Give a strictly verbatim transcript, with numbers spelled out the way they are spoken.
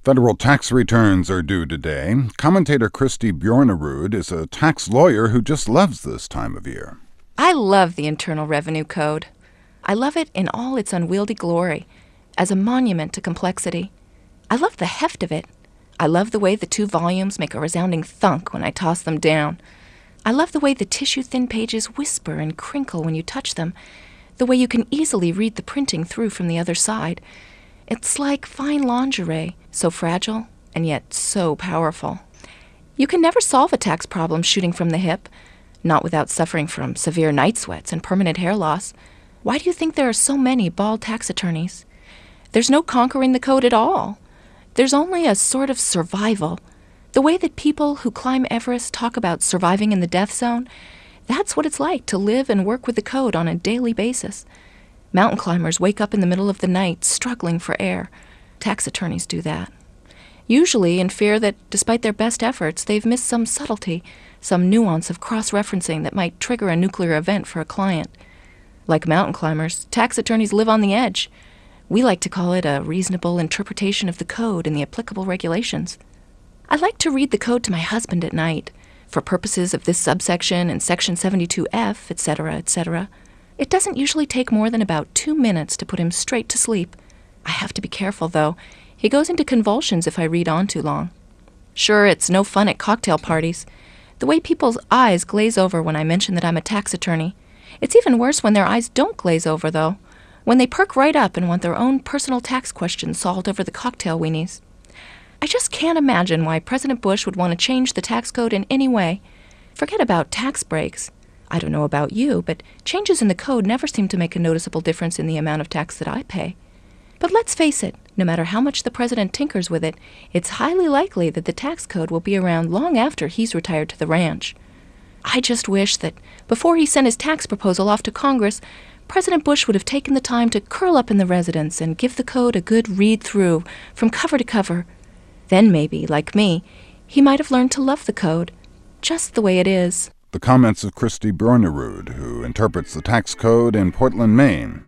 Federal tax returns are due today. Commentator Kristi Bjornerud is a tax lawyer who just loves this time of year. I love the Internal Revenue Code. I love it in all its unwieldy glory, as a monument to complexity. I love the heft of it. I love the way the two volumes make a resounding thunk when I toss them down. I love the way the tissue-thin pages whisper and crinkle when you touch them, the way you can easily read the printing through from the other side. It's like fine lingerie, so fragile and yet so powerful. You can never solve a tax problem shooting from the hip, not without suffering from severe night sweats and permanent hair loss. Why do you think there are so many bald tax attorneys? There's no conquering the code at all. There's only a sort of survival. The way that people who climb Everest talk about surviving in the death zone, that's what it's like to live and work with the code on a daily basis. Mountain climbers wake up in the middle of the night struggling for air. Tax attorneys do that. Usually in fear that, despite their best efforts, they've missed some subtlety, some nuance of cross-referencing that might trigger a nuclear event for a client. Like mountain climbers, tax attorneys live on the edge. We like to call it a reasonable interpretation of the code and the applicable regulations. I like to read the code to my husband at night, for purposes of this subsection and section seventy-two F, et cetera, et cetera. It doesn't usually take more than about two minutes to put him straight to sleep. I have to be careful, though. He goes into convulsions if I read on too long. Sure, it's no fun at cocktail parties. The way people's eyes glaze over when I mention that I'm a tax attorney. It's even worse when their eyes don't glaze over, though. When they perk right up and want their own personal tax questions solved over the cocktail weenies. I just can't imagine why President Bush would want to change the tax code in any way. Forget about tax breaks. I don't know about you, but changes in the code never seem to make a noticeable difference in the amount of tax that I pay. But let's face it, no matter how much the president tinkers with it, it's highly likely that the tax code will be around long after he's retired to the ranch. I just wish that, before he sent his tax proposal off to Congress, President Bush would have taken the time to curl up in the residence and give the code a good read-through from cover to cover. Then maybe, like me, he might have learned to love the code, just the way it is. The comments of Kristi Bjornerud, who interprets the tax code in Portland, Maine.